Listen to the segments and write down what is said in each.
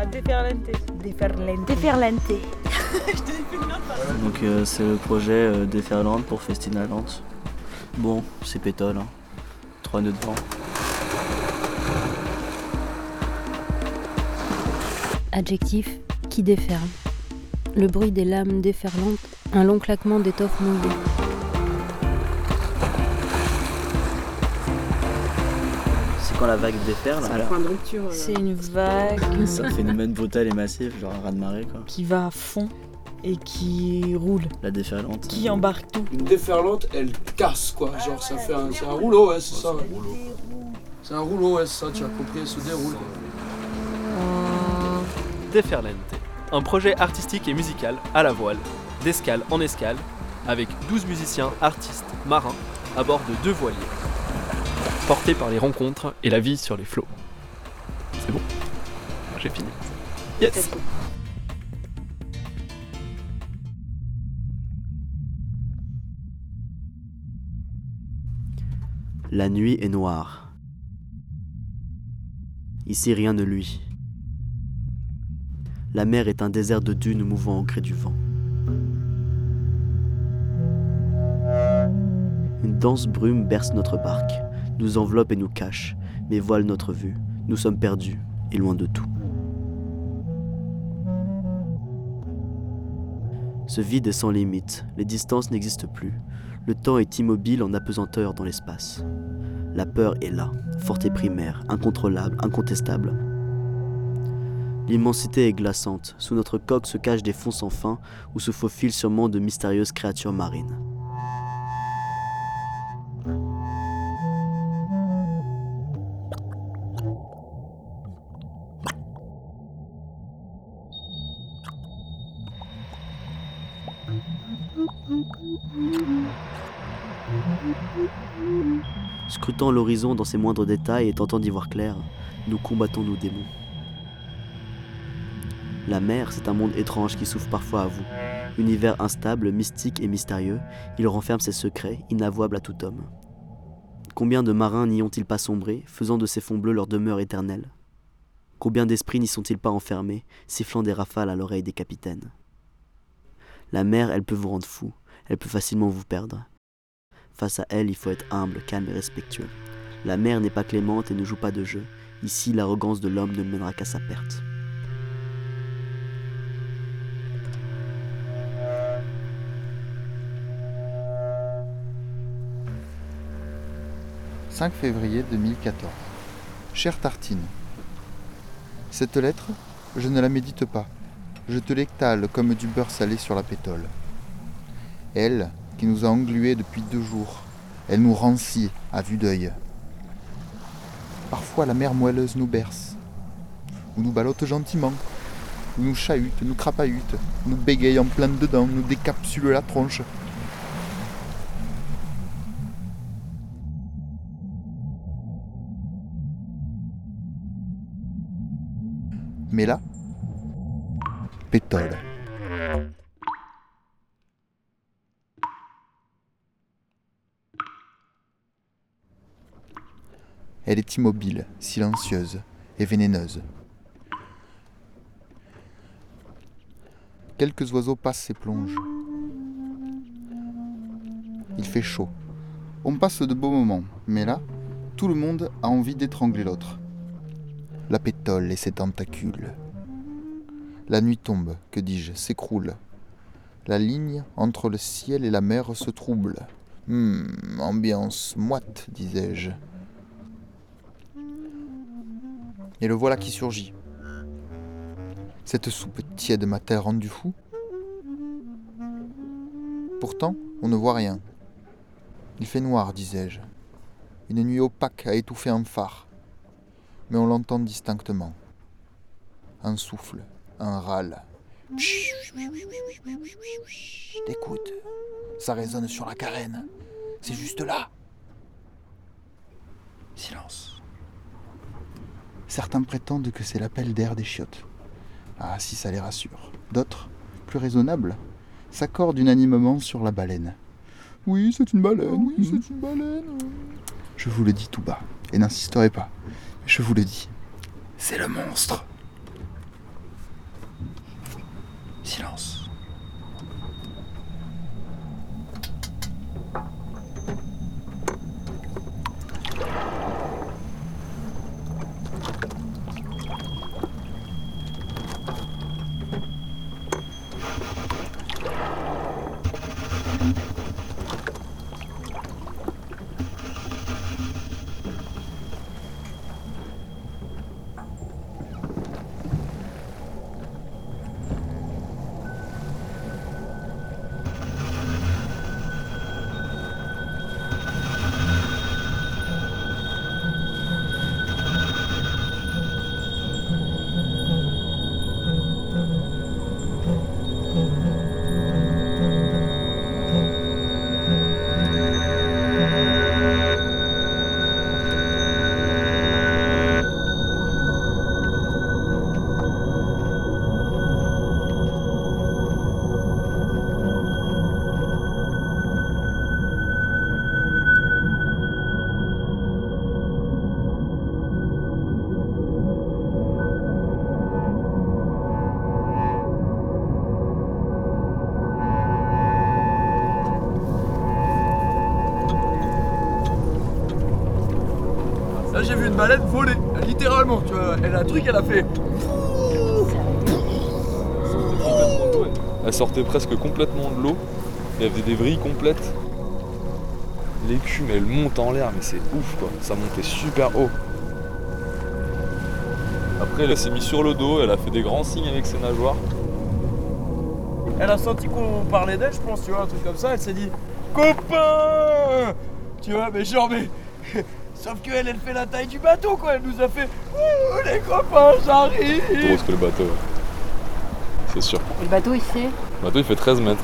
Déferlante. Déferlante. Donc c'est le projet Déferlante pour Festinaland. Bon, c'est pétole, hein. 3 nœuds de vent. Adjectif qui déferle. Le bruit des lames déferlantes, un long claquement d'étoffe mouillée. C'est quand la vague déferle. C'est un point de rupture. C'est une vague C'est un phénomène brutal et massif, genre un raz-de-marée quoi. qui va à fond et qui roule, La déferlante. qui embarque tout. Une déferlante, elle casse quoi, genre ça fait c'est un rouleau, ouais, c'est ça. C'est un rouleau, ouais, c'est ça, tu as compris, elle se déroule. Déferlante, un projet artistique et musical à la voile, d'escale en escale, avec 12 musiciens, artistes, marins, à bord de 2 voiliers, portés par les rencontres et la vie sur les flots. C'est bon, j'ai fini. Yes. La nuit est noire. Ici rien ne luit. La mer est un désert de dunes mouvant au gré du vent. Une dense brume berce notre barque, nous enveloppe et nous cache, mais voile notre vue. Nous sommes perdus et loin de tout. Ce vide est sans limite, les distances n'existent plus. Le temps est immobile en apesanteur dans l'espace. La peur est là, forte et primaire, incontrôlable, incontestable. L'immensité est glaçante, sous notre coque se cachent des fonds sans fin où se faufilent sûrement de mystérieuses créatures marines. Scrutant l'horizon dans ses moindres détails et tentant d'y voir clair, nous combattons nos démons. La mer, c'est un monde étrange qui s'ouvre parfois à vous. Univers instable, mystique et mystérieux, il renferme ses secrets, inavouables à tout homme. Combien de marins n'y ont-ils pas sombré, faisant de ces fonds bleus leur demeure éternelle ? Combien d'esprits n'y sont-ils pas enfermés, sifflant des rafales à l'oreille des capitaines ? La mer, elle peut vous rendre fou, elle peut facilement vous perdre. Face à elle, il faut être humble, calme et respectueux. La mer n'est pas clémente et ne joue pas de jeu. Ici, l'arrogance de l'homme ne mènera qu'à sa perte. « 5 février 2014. Chère Tartine, cette lettre, je ne la médite pas. Je te l'étale comme du beurre salé sur la pétole. Elle, qui nous a englués depuis 2 jours, elle nous rancit à vue d'œil. Parfois la mer moelleuse nous berce, ou nous ballotte gentiment, ou nous chahute, nous crapahute, nous bégaye en plein dedans, nous décapsule la tronche. Mais là, pétole. Elle est immobile, silencieuse et vénéneuse. Quelques oiseaux passent et plongent. Il fait chaud. On passe de beaux moments, mais là, tout le monde a envie d'étrangler l'autre. La pétole et ses tentacules. La nuit tombe, que dis-je, s'écroule. La ligne entre le ciel et la mer se trouble. Ambiance moite, disais-je. Et le voilà qui surgit. Cette soupe tiède m'a-t-elle rendu fou ? Pourtant, on ne voit rien. Il fait noir, disais-je. Une nuit opaque a étouffé un phare. Mais on l'entend distinctement. Un souffle, un râle. Écoute, ça résonne sur la carène. C'est juste là. Silence. Certains prétendent que c'est l'appel d'air des chiottes. Ah, si ça les rassure. D'autres, plus raisonnables, s'accordent unanimement sur la baleine. Oui, c'est une baleine. Oui, c'est une baleine. Je vous le dis tout bas, et n'insisterez pas. Je vous le dis, c'est le monstre. Là j'ai vu une baleine voler, littéralement, tu vois. Elle a un truc, elle a fait. Elle sortait presque complètement de l'eau. Il y avait des vrilles complètes. L'écume, elle monte en l'air, mais c'est ouf quoi. Ça montait super haut. Après, elle s'est mise sur le dos, elle a fait des grands signes avec ses nageoires. Elle a senti qu'on parlait d'elle, je pense, tu vois, un truc comme ça. Elle s'est dit copain, tu vois, mais genre, mais. Sauf qu'elle, elle fait la taille du bateau, quoi. Elle nous a fait ouh, les copains, j'arrive. Plus grosse que le bateau, ouais. C'est sûr. Et le bateau, il fait Le bateau, il fait 13 mètres.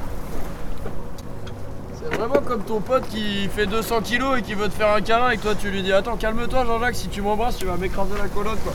C'est vraiment comme ton pote qui fait 200 kilos et qui veut te faire un câlin et que toi tu lui dis attends, calme-toi Jean-Jacques, si tu m'embrasses, tu vas m'écraser la colonne, quoi.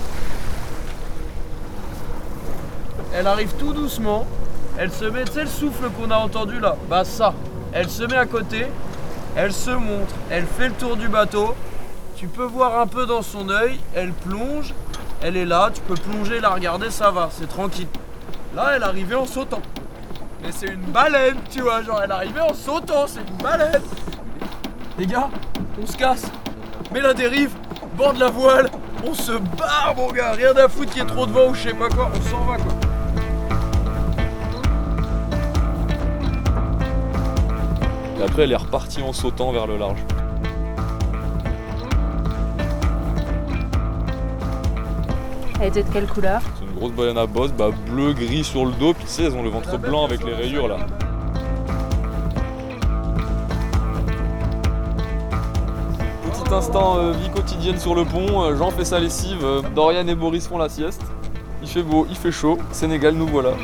Elle arrive tout doucement, elle se met, tu sais le souffle qu'on a entendu là, bah ça, elle se met à côté, elle se montre, elle fait le tour du bateau, tu peux voir un peu dans son œil, elle plonge, elle est là, tu peux plonger, la regarder, ça va, c'est tranquille. Là, elle arrivait en sautant. Mais c'est une baleine, tu vois, genre elle arrivait en sautant, c'est une baleine. Les gars, on se casse, mets la dérive, borde la voile, on se barre mon gars, rien à foutre qu'il y ait trop de vent ou je sais pas quoi, on s'en va quoi. Et après, elle est repartie en sautant vers le large. Elle était de quelle couleur? C'est une grosse baleine à bosse, bleu, gris sur le dos, puis tu sais, elles ont le ventre blanc avec les rayures là. Petit instant vie quotidienne sur le pont, Jean fait sa lessive, Dorian et Boris font la sieste. Il fait beau, il fait chaud, Sénégal nous voilà.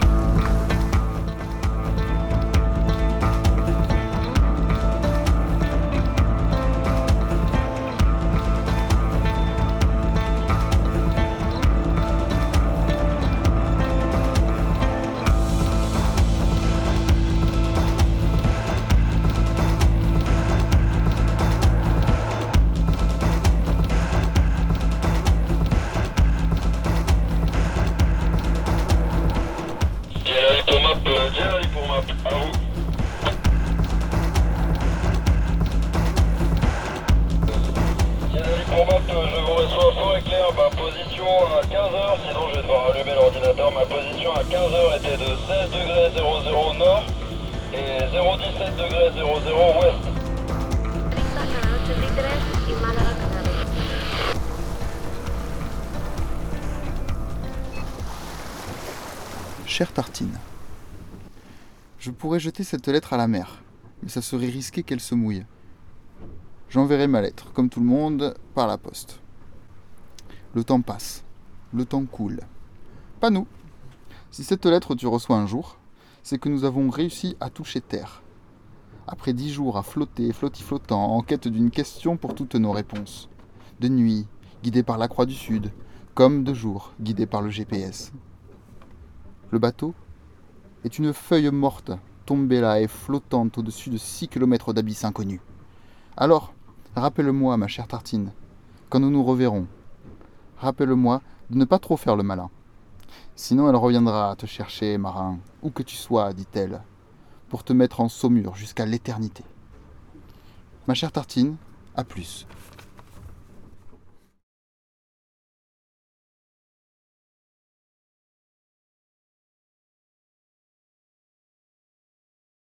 Je vous reçois fort et clair, ma position à 15h, sinon je vais devoir allumer l'ordinateur. Ma position à 15h était de 16 degrés 00 nord et 017 degrés 00 ouest. Chère Tartine, je pourrais jeter cette lettre à la mer, mais ça serait risqué qu'elle se mouille. J'enverrai ma lettre, comme tout le monde, par la poste. Le temps passe, le temps coule. Pas nous. Si cette lettre tu reçois un jour, c'est que nous avons réussi à toucher terre. Après 10 jours à flotter, flottant, en quête d'une question pour toutes nos réponses. De nuit, guidé par la Croix du Sud, comme de jour, guidé par le GPS. Le bateau est une feuille morte, tombée là et flottante au-dessus de 6 km d'abysse inconnu. Alors, rappelle-moi, ma chère Tartine, quand nous nous reverrons, rappelle-moi de ne pas trop faire le malin. Sinon elle reviendra te chercher, marin, où que tu sois, dit-elle, pour te mettre en saumure jusqu'à l'éternité. Ma chère Tartine, à plus.